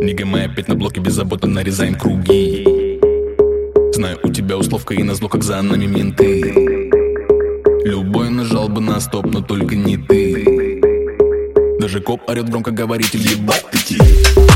Нига мы опять на блоке беззаботно нарезаем круги. Знаю, у тебя условка и назло, как за нами менты. Любой нажал бы на стоп, но только не ты. Даже коп орет громко, говоритель, ебать ты тип.